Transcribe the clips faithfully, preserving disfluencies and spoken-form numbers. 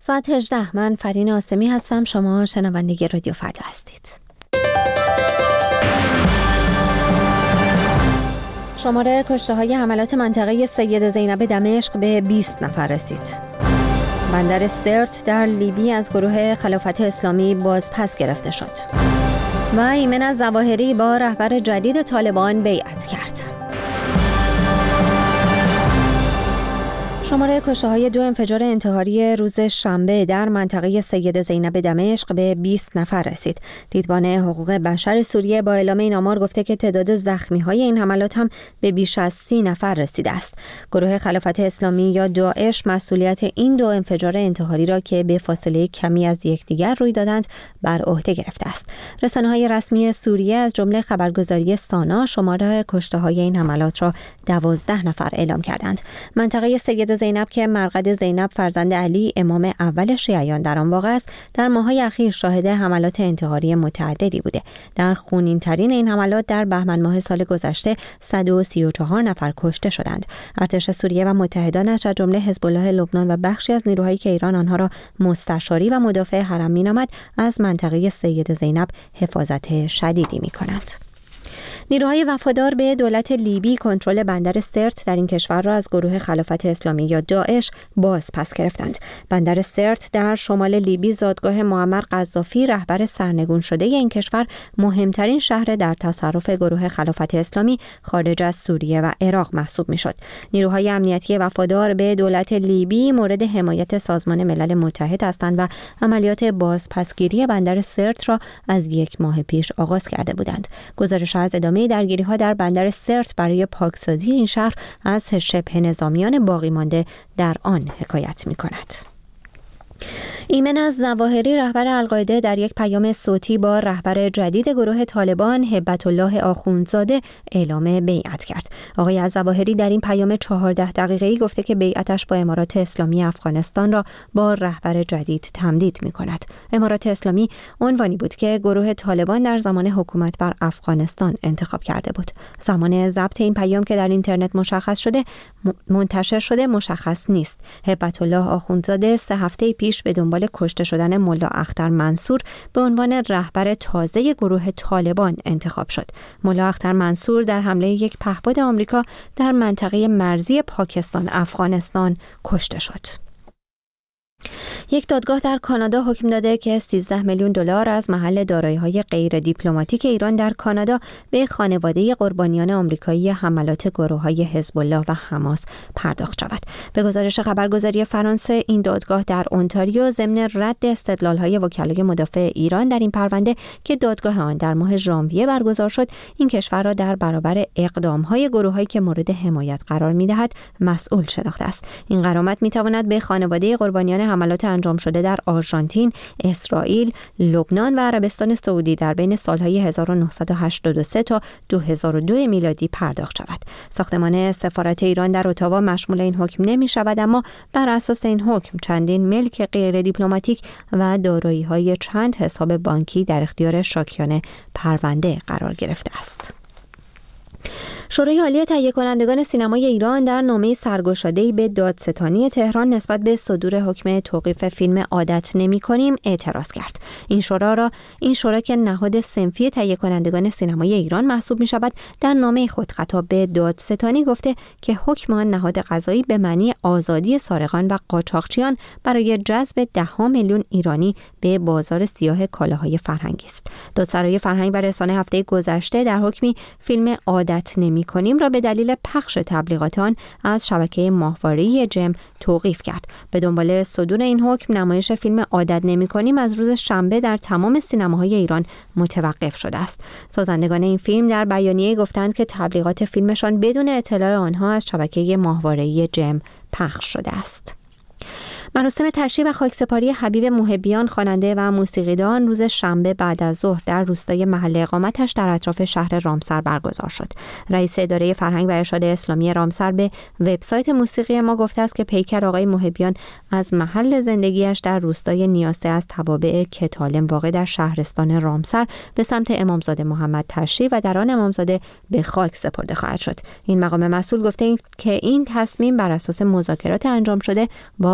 ساعت هجده. من فرین آسمی هستم. شما شنونده رادیو فردا هستید. شماره کشته های حملات منطقه سید زینب دمشق به بیست نفر رسید. بندر سرت در لیبی از گروه خلافت اسلامی باز پس گرفته شد. و ایمن الظواهری با رهبر جدید طالبان بیعت کرد. شماره کشته‌های دو انفجار انتحاری روز شنبه در منطقه سید زینب دمشق به بیست نفر رسید. دیدبان حقوق بشر سوریه با اعلام این آمار گفته که تعداد زخمی‌های این حملات هم به بیش از سی نفر رسیده است. گروه خلافت اسلامی یا داعش مسئولیت این دو انفجار انتحاری را که به فاصله کمی از یکدیگر روی دادند بر عهده گرفته است. رسانه‌های رسمی سوریه از جمله خبرگزاری سانا شماره کشته‌های این حملات را دوازده نفر اعلام کردند. منطقه سید زینب که مرقد زینب فرزند علی امام اول شیعیان در آن واقع است، در ماه‌های اخیر شاهد حملات انتحاری متعددی بوده. در خونین‌ترین این حملات در بهمن ماه سال گذشته صد و سی و چهار نفر کشته شدند. ارتش سوریه و متحدانش از جمله حزب الله لبنان و بخشی از نیروهایی که ایران آنها را مستشاری و مدافع حرم می‌نامد، از منطقه سید زینب حفاظت شدیدی می‌کنند. نیروهای وفادار به دولت لیبی کنترل بندر سرت در این کشور را از گروه خلافت اسلامی یا داعش باز پس گرفتند. بندر سرت در شمال لیبی زادگاه معمر قذافی، رهبر سرنگون شده این کشور، مهمترین شهر در تصرف گروه خلافت اسلامی خارج از سوریه و عراق محسوب میشد. نیروهای امنیتی وفادار به دولت لیبی مورد حمایت سازمان ملل متحد هستند و عملیات بازپسگیری بندر سرت را از یک ماه پیش آغاز کرده بودند. گزارش از ادامه درگیری‌ها در بندر سرت برای پاکسازی این شهر از شبه نظامیان باقی مانده در آن حکایت می‌کند. ایمن الظواهری رهبر القاعده در یک پیام صوتی با رهبر جدید گروه طالبان هبت الله آخوندزاده اعلام بیعت کرد. آقای الظواهری در این پیام چهارده دقیقه‌ای گفته که بیعتش با امارات اسلامی افغانستان را با رهبر جدید تمدید می‌کند. امارات اسلامی عنوانی بود که گروه طالبان در زمان حکومت بر افغانستان انتخاب کرده بود. زمان ضبط این پیام که در اینترنت مشخص شده منتشر شده مشخص نیست. هبت الله آخوندزاده سه هفته پیش به دنبال کشته شدن ملا اختر منصور به عنوان رهبر تازه گروه طالبان انتخاب شد. ملا اختر منصور در حمله یک پهپاد آمریکا در منطقه مرزی پاکستان افغانستان کشته شد. یک دادگاه در کانادا حکم داده که سیزده میلیون دلار از محل دارایی‌های غیر دیپلماتیک ایران در کانادا به خانواده قربانیان آمریکایی حملات گروه‌های حزب الله و حماس پرداخت شود. به گزارش خبرگزاری فرانسه، این دادگاه در اونتاریو ضمن رد استدلال‌های وکلای مدافع ایران در این پرونده که دادگاه آن در ماه ژانویه برگزار شد، این کشور را در برابر اقدام‌های گروه‌هایی که مورد حمایت قرار می‌دهد مسئول شناخته است. این غرامت می‌تواند به خانواده قربانیان حملات انجام شده در آرژانتین، اسرائیل، لبنان و عربستان سعودی در بین سالهای هزار و نهصد و هشتاد و سه تا دو هزار و دو میلادی پرداخت شود. ساختمان سفارت ایران در اتاوا مشمول این حکم نمی شود، اما بر اساس این حکم چندین ملک غیر دیپلماتیک و دارایی‌های چند حساب بانکی در اختیار شاکیان پرونده قرار گرفته است. شورای عالی تهیه کنندگان سینمای ایران در نامه سرگشاده‌ای به دادستانی تهران نسبت به صدور حکم توقیف فیلم عادت نمی‌کنیم اعتراض کرد. این شورا را این شورا که نهاد صنفی تهیه کنندگان سینمای ایران محسوب می‌شود، در نامه خود خطاب به دادستانی گفته که حکم آن نهاد قضایی به معنی آزادی سارقان و قاچاقچیان برای جذب ده میلیون ایرانی به بازار سیاه کالاهای فرهنگی است. دادسرای فرهنگ و رسانه هفته گذشته در حکمی فیلم عادت نمی کنیم را به دلیل پخش تبلیغات آن از شبکه ماهواره‌ای جم توقیف کرد. به دنبال صدور این حکم، نمایش فیلم عادت نمی کنیم از روز شنبه در تمام سینماهای ایران متوقف شده است. سازندگان این فیلم در بیانیه گفتند که تبلیغات فیلمشان بدون اطلاع آنها از شبکه ماهواره‌ای جم پخش شده است. مراسم تشییع و خاکسپاری حبیب محبیان، خواننده و موسیقیدان، روز شنبه بعد از ظهر در روستای محل اقامتش در اطراف شهر رامسر برگزار شد. رئیس اداره فرهنگ و ارشاد اسلامی رامسر به وبسایت موسیقی ما گفته است که پیکر آقای محبیان از محل زندگیش در روستای نیاسه از توابع کتالم واقع در شهرستان رامسر به سمت امامزاده محمد تشییع و در آن امامزاده به خاک سپرده خواهد شد. این مقام مسئول گفته که این تصمیم بر اساس مذاکرات انجام شده با خانواده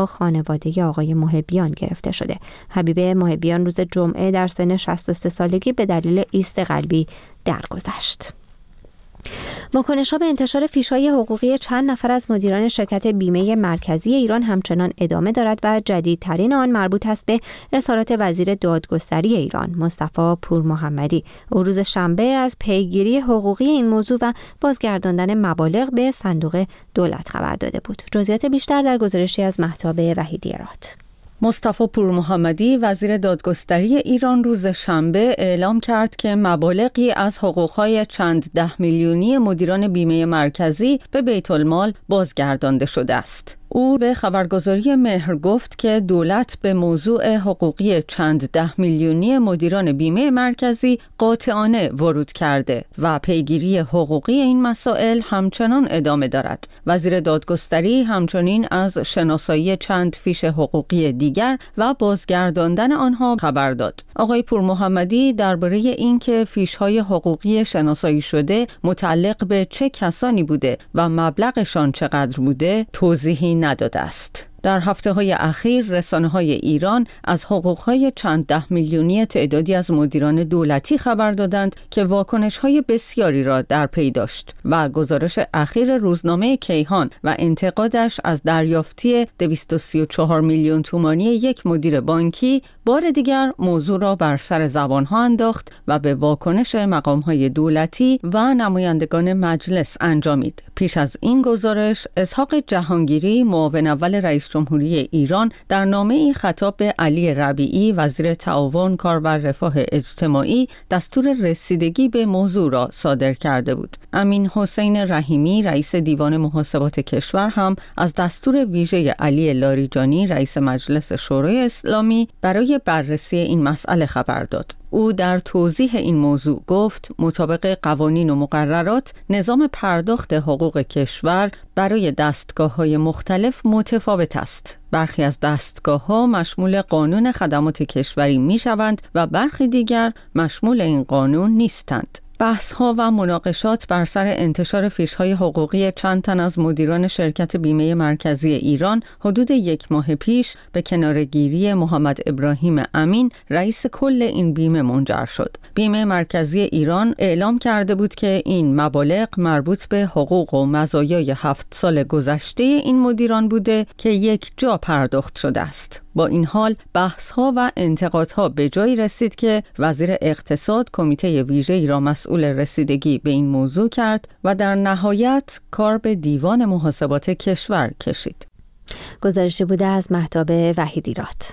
خانواده آقای محبیان گرفته شده. حبیب محبیان روز جمعه در سن شصت و سه سالگی به دلیل ایست قلبی درگذشت. واکنش‌ها به انتشار فیش‌های حقوقی چند نفر از مدیران شرکت بیمه مرکزی ایران همچنان ادامه دارد و جدیدترین آن مربوط است به اظهارات وزیر دادگستری ایران مصطفی پورمحمدی. او روز شنبه از پیگیری حقوقی این موضوع و بازگرداندن مبالغ به صندوق دولت خبر داده بود. جزئیات بیشتر در گزارشی از مهتاب وحیدی رات. مصطفی پورمحمدی وزیر دادگستری ایران روز شنبه اعلام کرد که مبالغی از حقوقهای چند ده میلیونی مدیران بیمه مرکزی به بیت المال بازگردانده شده است. او به خبرگزاری مهر گفت که دولت به موضوع حقوقی چند ده میلیونی مدیران بیمه مرکزی قاطعانه ورود کرده و پیگیری حقوقی این مسائل همچنان ادامه دارد. وزیر دادگستری همچنین از شناسایی چند فیش حقوقی دیگر و بازگرداندن آنها خبر داد. آقای پورمحمدی درباره اینکه فیش‌های حقوقی شناسایی شده متعلق به چه کسانی بوده و مبلغشان چقدر بوده توضیحی نداده است. در هفته‌های اخیر رسانه‌های ایران از حقوق‌های چند ده میلیونی تعدادی از مدیران دولتی خبر دادند که واکنش‌های بسیاری را در پی داشت و گزارش اخیر روزنامه کیهان و انتقادش از دریافتی دویست و سی و چهار میلیون تومانی یک مدیر بانکی بار دیگر موضوع را بر سر زبان‌ها انداخت و به واکنش مقام‌های دولتی و نمایندگان مجلس انجامید. پیش از این گزارش اسحاق جهانگیری معاون اول رئیس جمهوری ایران در نامه‌ای خطاب به علی ربیعی وزیر تعاون، کار و رفاه اجتماعی دستور رسیدگی به موضوع را صادر کرده بود. امین حسین رحیمی رئیس دیوان محاسبات کشور هم از دستور ویژه علی لاریجانی رئیس مجلس شورای اسلامی برای بررسی این مسئله خبر داد. او در توضیح این موضوع گفت مطابق قوانین و مقررات نظام پرداخت حقوق کشور برای دستگاه‌های مختلف متفاوت است. برخی از دستگاه‌ها مشمول قانون خدمات کشوری می‌شوند و برخی دیگر مشمول این قانون نیستند. بحث‌ها و مناقشات بر سر انتشار فیش‌های حقوقی چند تن از مدیران شرکت بیمه مرکزی ایران حدود یک ماه پیش به کناره‌گیری محمد ابراهیم امین رئیس کل این بیمه منجر شد. بیمه مرکزی ایران اعلام کرده بود که این مبالغ مربوط به حقوق و مزایای هفت سال گذشته این مدیران بوده که یک جا پرداخت شده است. با این حال بحث‌ها و انتقادها به جایی رسید که وزیر اقتصاد کمیته ویژه‌ای را مسئول رسیدگی به این موضوع کرد و در نهایت کار به دیوان محاسبات کشور کشید. گزارشی بوده از مهتاب وحیدی رات.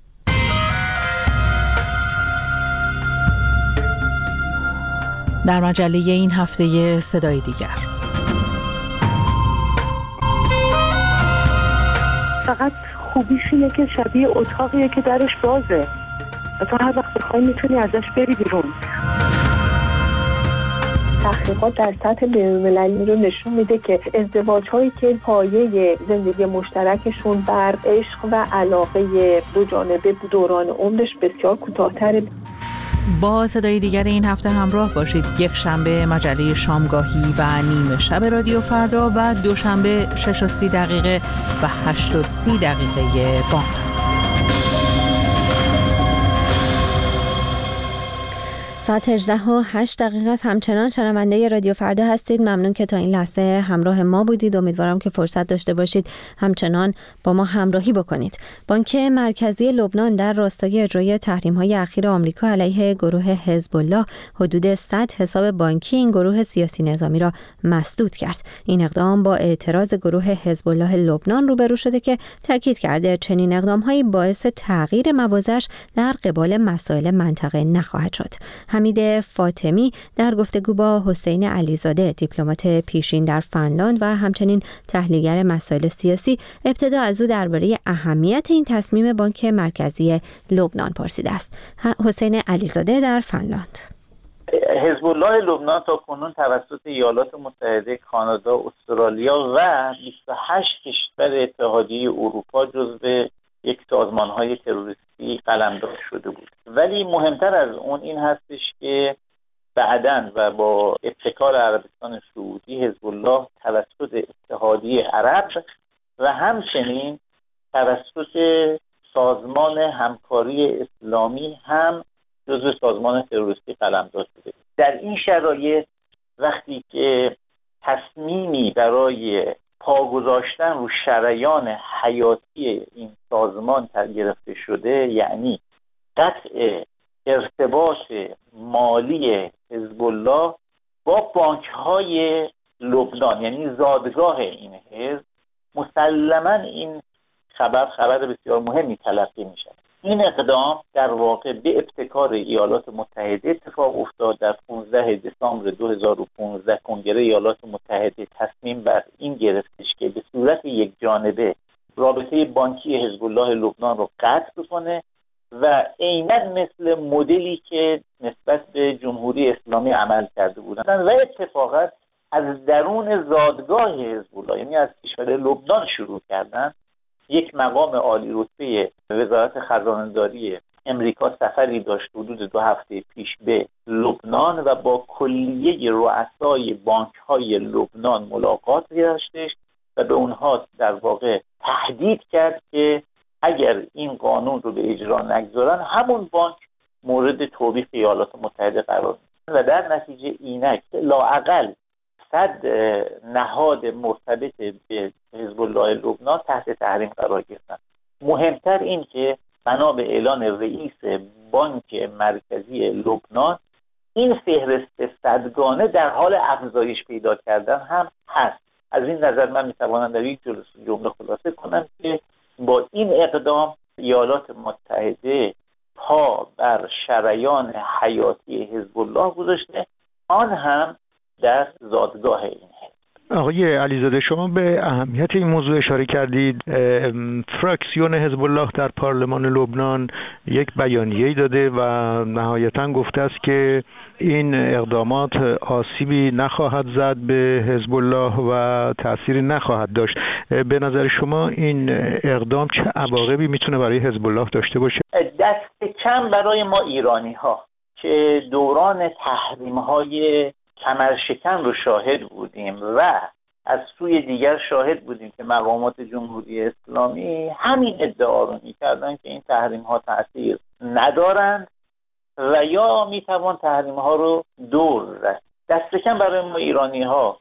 در مجله این هفته صدای دیگر. فقط خوبیش اینه که شبیه اتاقیه که درش بازه و تو هر وقت بخوای میتونی ازش بری بیرون. تحقیقات در سطح بین‌المللی رو نشون میده که ازدواج‌هایی که پایه زندگی مشترکشون بر عشق و علاقه دو جانبه دوران عمرش بسیار کوتاه‌تره. با صدای دیگر این هفته همراه باشید. یک شنبه مجله شامگاهی و نیمه شب رادیو فردا و دوشنبه شش و سی دقیقه و هشت و سی دقیقه بام. ساعت هجده و هشت دقیقه است. همچنان شنونده رادیو فردا هستید. ممنون که تا این لحظه همراه ما بودید. امیدوارم که فرصت داشته باشید همچنان با ما همراهی بکنید. بانک مرکزی لبنان در راستای اجرای تحریم‌های اخیر آمریکا علیه گروه حزب الله حدود صد حساب بانکی این گروه سیاسی نظامی را مسدود کرد. این اقدام با اعتراض گروه حزب الله لبنان روبرو شده که تاکید کرده چنین اقدام‌هایی باعث تغییر موازش در قبال مسائل منطقه نخواهد شد. حمید فاطمی در گفتگو با حسین علیزاده دیپلمات پیشین در فنلاند و همچنین تحلیلگر مسائل سیاسی ابتدا از او درباره اهمیت این تصمیم بانک مرکزی لبنان پرسیده است. حسین علیزاده در فنلاند. حزب الله لبنان تا کنون توسط ایالات متحده، کانادا، استرالیا و بیست و هشت کشور اتحادیه اروپا جزو یک سازمان‌های تروریستی قلمداد شده بود. ولی مهمتر از اون این هستش که بعداً و با ابتکار عربستان سعودی حزب الله توسط اتحادیه عرب و همچنین توسط سازمان همکاری اسلامی هم جزو سازمان تروریستی قلمداد شده. در این شرایط وقتی که تصمیمی برای پا گذاشتن رو شریان حیاتی این سازمان گرفته شده، یعنی قطع ارتباط مالی حزب الله با بانک‌های لبنان، یعنی زادگاه این حزب، مسلماً این خبر خبر بسیار مهمی تلقی میشه. این اقدام در واقع به ابتکار ایالات متحده اتفاق افتاد. در پانزده دسامبر دو هزار و پانزده کنگره ایالات متحده تصمیم بر این گرفتش که به صورت یک جانبه رابطه بانکی حزب الله لبنان رو قطع بکنه و عیناً مثل مدلی که نسبت به جمهوری اسلامی عمل کرده بودند و اتفاقا از درون زادگاه حزب الله، یعنی از کشور لبنان شروع کردن. یک مقام عالی رتبه وزارت خزانه‌داری امریکا سفری داشت حدود دو هفته پیش به لبنان و با کلیه رؤسای بانک‌های لبنان ملاقات داشتش و به اونها در واقع تهدید کرد که اگر این قانون رو به اجرا نگذارن همون بانک مورد توبیخ ایالات متحده قرار می‌گیره و در نتیجه اینک لااقل صد نهاد مرتبط به حزب الله لبنان تحت تحریم قرار گرفتن. مهمتر این که بنا به اعلان رئیس بانک مرکزی لبنان این فهرست صدگانه در حال افزایش پیدا کردن هم هست. از این نظر من میتوانم در یک جمله خلاصه کنم که با این اقدام ایالات متحده پا بر شریان حیاتی حزب الله گذاشته، آن هم در زادگاه این حزب. آقای علیزاده، شما به اهمیت این موضوع اشاره کردید. فراکسیون حزب الله در پارلمان لبنان یک بیانیه‌ای داده و نهایتاً گفته است که این اقدامات آسیبی نخواهد زد به حزب الله و تأثیری نخواهد داشت. به نظر شما این اقدام چه عواقبی میتونه برای حزب الله داشته باشه؟ دست کم برای ما ایرانی‌ها که دوران تحریم‌های کمرشکن رو شاهد بودیم و از سوی دیگر شاهد بودیم که مقامات جمهوری اسلامی همین ادعا رو می‌کردن که این تحریم‌ها تأثیر ندارند و یا میتوان تحریم‌ها رو دور زد. دست کم برای ما ایرانی‌ها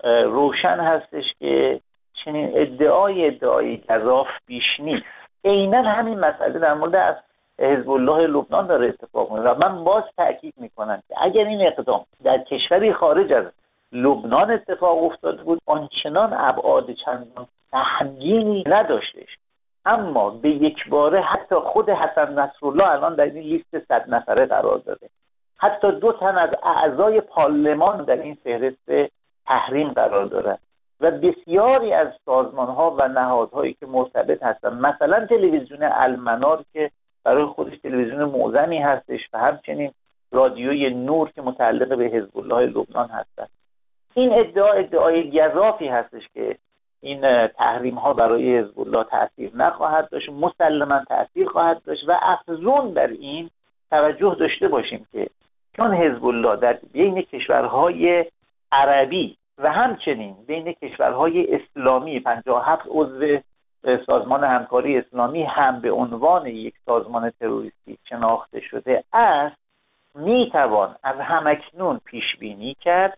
روشن هستش که چنین ادعای ادعای گزاف بیش نیست. عیناً همین مسئله در مورد از حزب الله لبنان داره اتفاق میفته و من باز تأکید میکنم که اگر این اقدام در کشوری خارج از لبنان اتفاق افتاده بود آنچنان ابعاد چندان سهمگینی نداشتش، اما به یک باره حتی خود حسن نصرالله الان در این لیست صد نفره قرار داده، حتی دو تن از اعضای پارلمان در این فهرست تحریم قرار دارد و بسیاری از سازمان‌ها و نهادهایی که مرتبط هستند، مثلا تلویزیون المنار که برای خودش تلویزیون معظمی هستش و همچنین رادیوی نور که متعلق به حزب الله لبنان هستند. این ادعا ادعای گزافی هستش که این تحریم ها برای حزب الله تأثیر نخواهد داشت، مسلما تأثیر خواهد داشت و افزون بر این توجه داشته باشیم که چون حزب الله در بین کشورهای عربی و همچنین بین کشورهای اسلامی پنجاه و هفت عضو سازمان همکاری اسلامی هم به عنوان یک سازمان تروریستی شناخته شده است، میتوان از همکنون پیش بینی کرد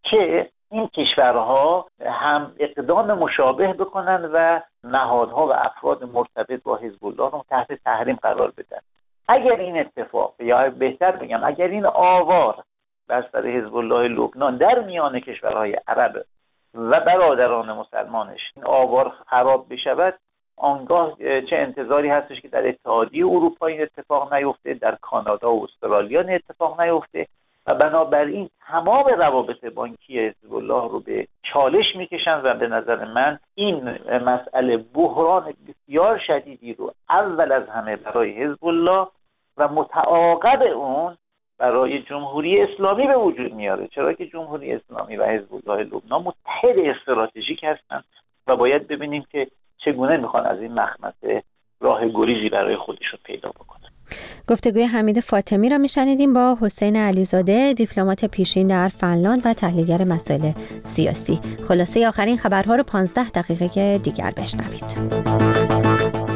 که این کشورها هم اقدام مشابه بکنن و نهادها و افراد مرتبط با حزب الله رو تحت تحریم قرار بدن. اگر این اتفاق، یا بهتر بگم اگر این آوار بر سر حزب الله لبنان در میان کشورهای عرب و برادران مسلمانش این آوار خراب بشود، آنگاه چه انتظاری هستش که در اتحادیه اروپا این اتفاق نیفته، در کانادا و استرالیا این اتفاق نیفته و بنابراین تمام روابط بانکی حزب الله رو به چالش میکشن و به نظر من این مسئله بحران بسیار شدیدی رو اول از همه برای حزب الله و متعاقب اون برای جمهوری اسلامی به وجود میاره، چرا که جمهوری اسلامی و حزب الله لبنان متحد استراتژیک هستند و باید ببینیم که چگونه میخوان از این مخمسه راه گریزی برای خودشون پیدا بکنن. گفتگوی حمید فاطمی را میشنیدیم با حسین علیزاده، دیپلمات پیشین در فنلاند و تحلیلگر مسائل سیاسی. خلاصه آخرین خبرها رو پانزده دقیقه دیگر بشنوید.